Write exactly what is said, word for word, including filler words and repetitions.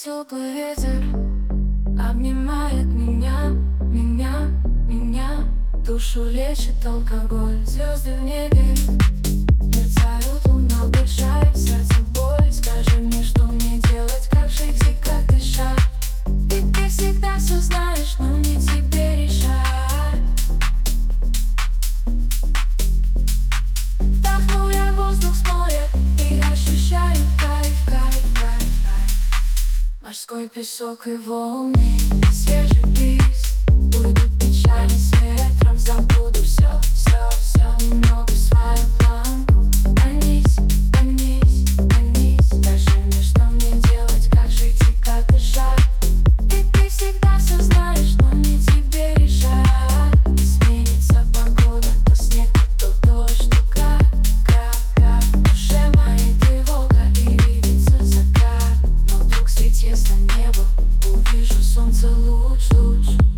Теплый ветер обнимает меня, меня, меня. Душу лечит алкоголь. Звезды в небе мерцают, луна большая, в сердце боль. Скажи мне, что мне делать, как жить и как дышать. Ведь ты всегда все знаешь, но не тебе решать. Вдохну я воздух с моря и ощущаю кайф, кайф, кайф, кайф. Морской песок и волны, свежий бриз. Уйдут печали с ветром, забуду все, все, все. Немного свою планку. Гонись, гонись, гонись. Скажи мне, что мне делать, как жить и как дышать. Ведь ты всегда все знаешь, но не тебе решать. И сменится погода, то снег, то дождь, то как, как, как. В душе моей тревога и видится закат. Но вдруг средь ясно небо увижу солнце луч, луч.